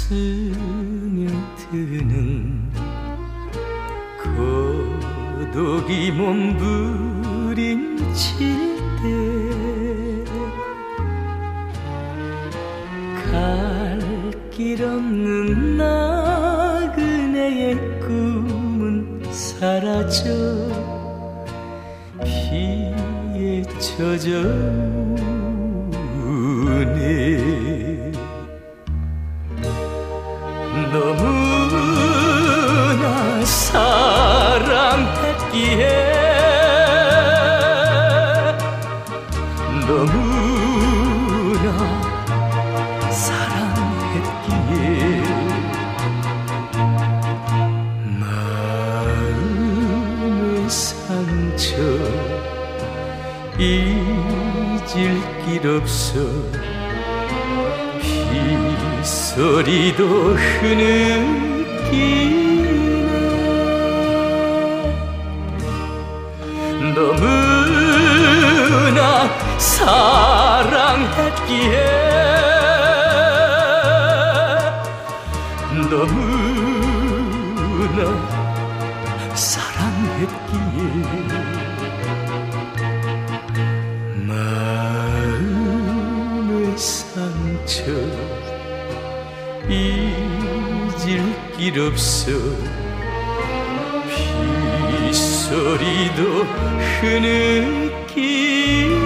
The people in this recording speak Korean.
스며드는 고독이 몸부림칠 때 갈 길 없는 나그네의 꿈은 사라져 비에 젖어오네. 너무나 사랑했기에 너무나 사랑했기에 마음의 상처 잊을 길 없어 빗소리도 흐느끼네. 너무나 사랑했기에 너무나 사랑했기에 마음의 상처 잊을 길 없어 빗소리도 흐느끼네.